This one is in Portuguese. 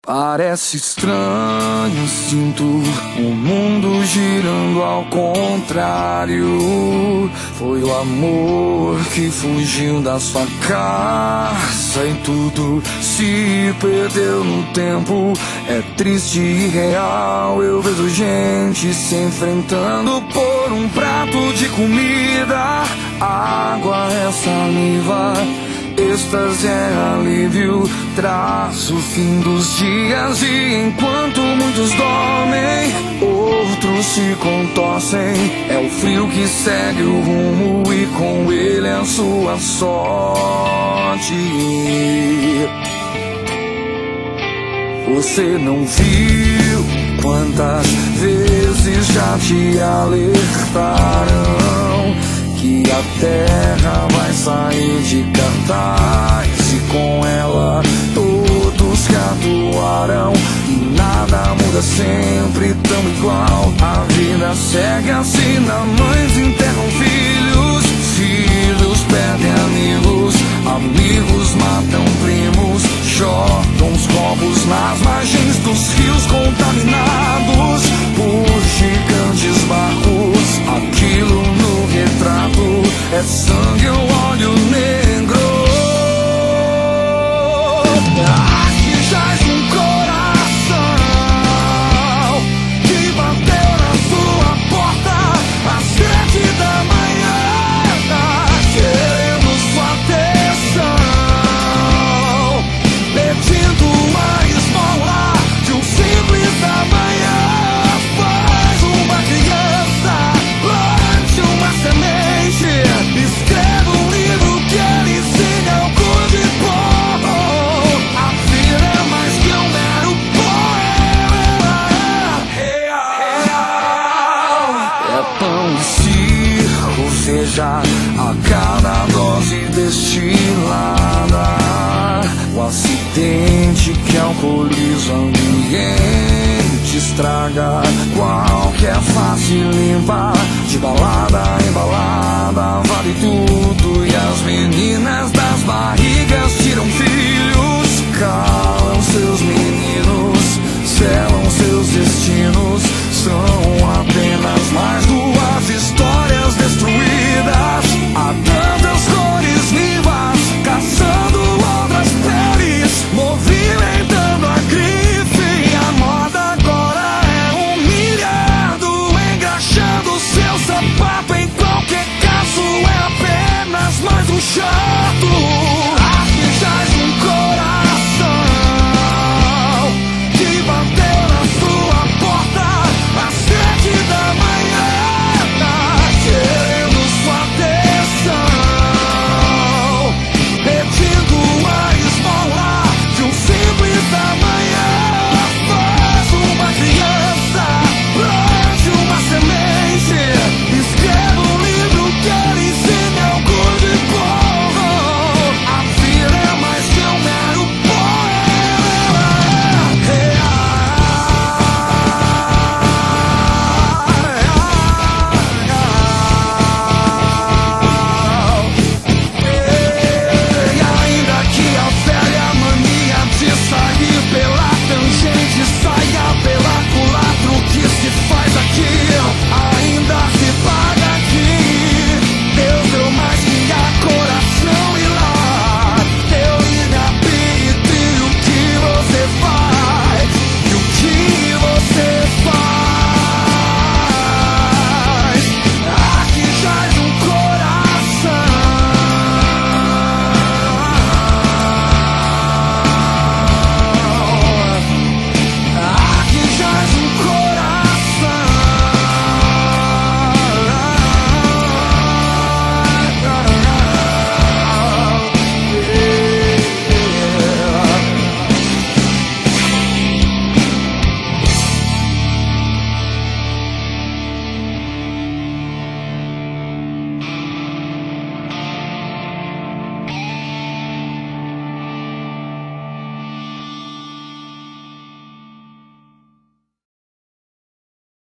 Parece estranho, sinto o mundo girando ao contrário. Foi o amor que fugiu da sua casa e tudo se perdeu no tempo. É triste e real, eu vejo gente se enfrentando por um prato de comida. Água é saliva, êxtase é alívio, traz o fim dos dias. E enquanto muitos dormem, outros se contorcem. É o frio que segue o rumo e com ele a sua sorte. Você não viu quantas vezes já te alertaram que a terra vai sair de cartaz e com ela todos que atuarão. E nada muda, sempre tão igual. A vida segue assim, mães enterram filhos, filhos perdem amigos, amigos matam primos, jogam os corpos nas margens dos rios contaminados por gigantes barcos. Aquilo no retrato é sangue ou óleo negro. Aqui jaz um coração que bateu na sua porta às 7 da manhã, querendo sua atenção, pedindo uma esmola de um simples da manhã. Faz uma criança, plante uma semente, escreve um livro que ele ensina ao cor de pó. A vida é mais que um mero poema, é pão e circo, veja a cada dose destilada. O acidente que alcooliza o ambiente estraga qualquer face limpa. De balada em balada vale tudo, e as meninas das barrigas